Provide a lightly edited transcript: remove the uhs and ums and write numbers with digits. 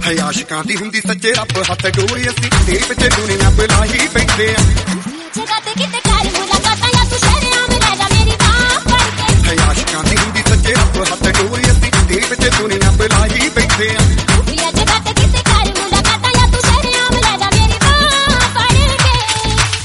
ਹੈ ਆਸ਼ਿਕਾਂ ਦੀ ਹੁੰਦੀ ਸੱਚੇ ਰੱਬ ਹੱਥ ਡੋਏ ਅਸੀਂ ਤੇਰੇ ਪਿੱਛੇ ਦੁਨੀਆ ਬੁਲਾਹੀ ਬੈਠੇ ਆ ਜਗ੍ਹਾ ਤੇ